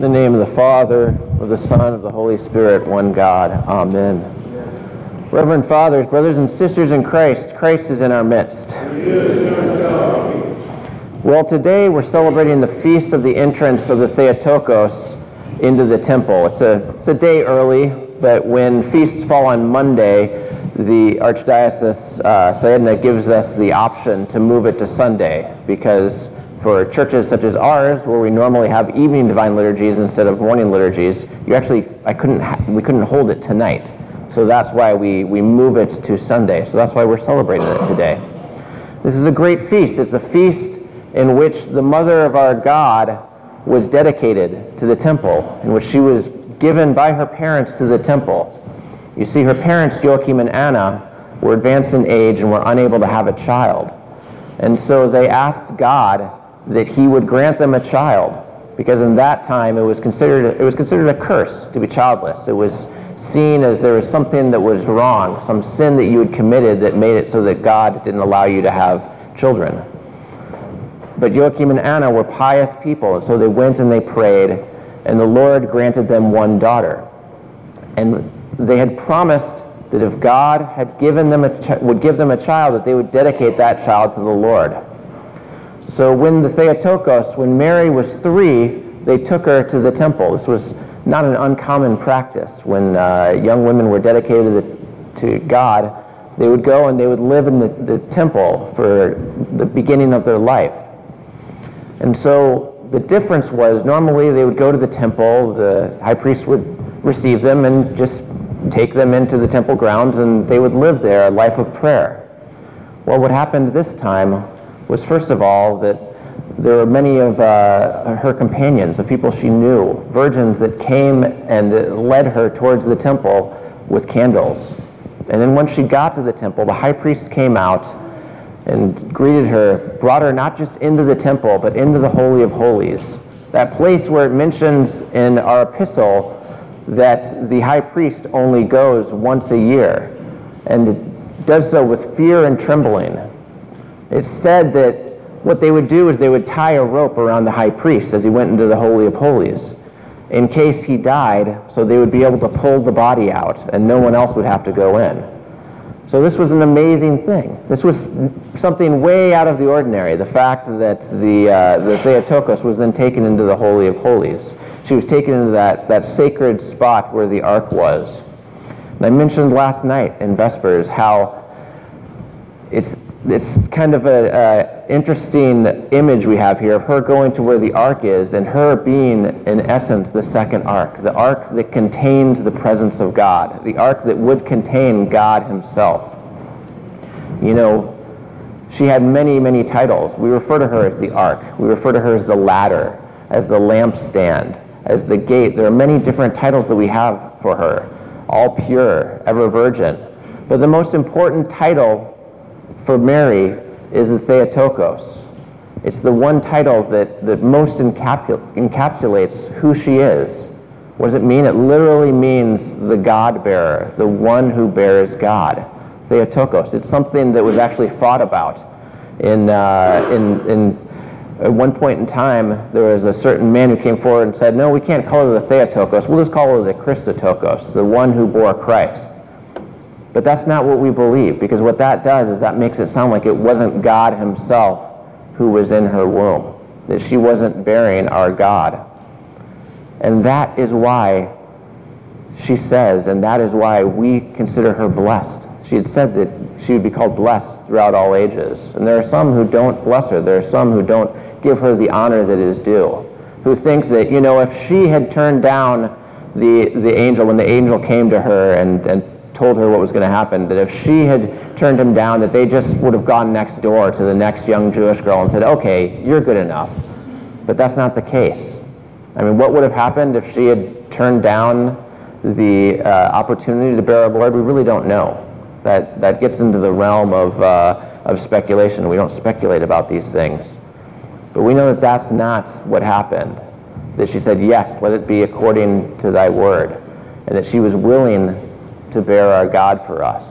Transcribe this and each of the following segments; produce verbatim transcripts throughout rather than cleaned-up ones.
In the name of the Father, of the Son, of the Holy Spirit, one God. Amen. Reverend Fathers, brothers and sisters in Christ, Christ is in our midst. Well, today we're celebrating the feast of the entrance of the Theotokos into the temple. It's a, it's a day early, but when feasts fall on Monday, the Archdiocese uh, Syedna gives us the option to move it to Sunday, because for churches such as ours, where we normally have evening divine liturgies instead of morning liturgies, you actually, I couldn't, ha we couldn't hold it tonight. So that's why we, we move it to Sunday. So that's why we're celebrating it today. This is a great feast. It's a feast in which the mother of our God was dedicated to the temple, in which she was given by her parents to the temple. You see, her parents, Joachim and Anna, were advanced in age and were unable to have a child. And so they asked God that he would grant them a child, because in that time it was considered it was considered a curse to be childless. It was seen as there was something that was wrong, some sin that you had committed that made it so that God didn't allow you to have children. But Joachim and Anna were pious people, and so they went and they prayed, and the Lord granted them one daughter. And they had promised that if God had given them a ch would give them a child, that they would dedicate that child to the Lord. So when the Theotokos, when Mary was three, they took her to the temple. This was not an uncommon practice. When uh, young women were dedicated to God, they would go and they would live in the, the temple for the beginning of their life. And so the difference was, normally they would go to the temple, the high priest would receive them and just take them into the temple grounds, and they would live there a life of prayer. Well, what happened this time was, first of all, that there were many of uh, her companions, of people she knew, virgins that came and led her towards the temple with candles. And then once she got to the temple, the high priest came out and greeted her, brought her not just into the temple, but into the Holy of Holies, that place where it mentions in our epistle that the high priest only goes once a year, and does so with fear and trembling. It's said that what they would do is they would tie a rope around the high priest as he went into the Holy of Holies, in case he died, so they would be able to pull the body out and no one else would have to go in. So this was an amazing thing. This was something way out of the ordinary, the fact that the, uh, the Theotokos was then taken into the Holy of Holies. She was taken into that, that sacred spot where the ark was. And I mentioned last night in Vespers how it's It's kind of an interesting image we have here of her going to where the ark is, and her being, in essence, the second ark, the ark that contains the presence of God, the ark that would contain God himself. You know, she had many, many titles. We refer to her as the ark. We refer to her as the ladder, as the lampstand, as the gate. There are many different titles that we have for her, all pure, ever virgin. But the most important title for Mary is the Theotokos. It's the one title that, that most encapsul encapsulates who she is. What does it mean? It literally means the God-bearer, the one who bears God. Theotokos. It's something that was actually thought about. In, uh, in, in, at one point in time, there was a certain man who came forward and said, no, we can't call her the Theotokos, we'll just call her the Christotokos, the one who bore Christ. But that's not what we believe, because what that does is that makes it sound like it wasn't God himself who was in her womb, that she wasn't bearing our God. And that is why she says, and that is why we consider her blessed. She had said that she would be called blessed throughout all ages. And there are some who don't bless her. There are some who don't give her the honor that is due, who think that, you know, if she had turned down the, the angel, when the angel came to her and, and told her what was going to happen, that if she had turned him down, that they just would have gone next door to the next young Jewish girl and said, okay, you're good enough. But that's not the case. I mean, what would have happened if she had turned down the uh, opportunity to bear our Lord? We really don't know. That, that gets into the realm of, uh, of speculation. We don't speculate about these things. But we know that that's not what happened. That she said, yes, let it be according to thy word. And that she was willing to bear our God for us.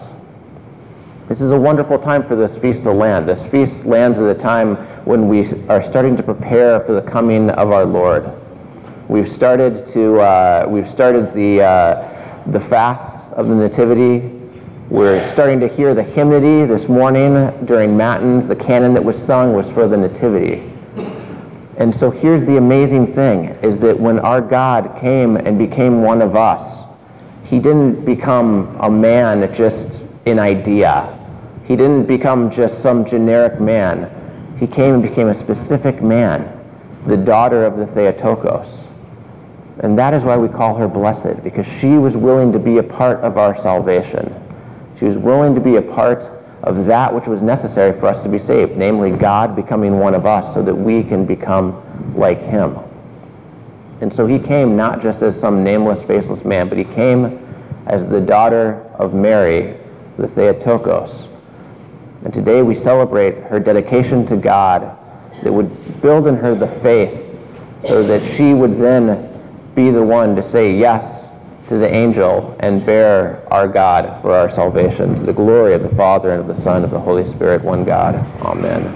This is a wonderful time for this feast to land. This feast lands at a time when we are starting to prepare for the coming of our Lord. We've started to uh, we've started the uh, the fast of the Nativity. We're starting to hear the hymnody this morning during Matins. The canon that was sung was for the Nativity. And so here's the amazing thing, is that when our God came and became one of us, he didn't become a man just an idea. He didn't become just some generic man. He came and became a specific man, the daughter of the Theotokos. And that is why we call her blessed, because she was willing to be a part of our salvation. She was willing to be a part of that which was necessary for us to be saved, namely God becoming one of us so that we can become like him. And so he came not just as some nameless, faceless man, but he came as the daughter of Mary, the Theotokos. And today we celebrate her dedication to God that would build in her the faith so that she would then be the one to say yes to the angel and bear our God for our salvation, to the glory of the Father and of the Son and of the Holy Spirit, one God. Amen.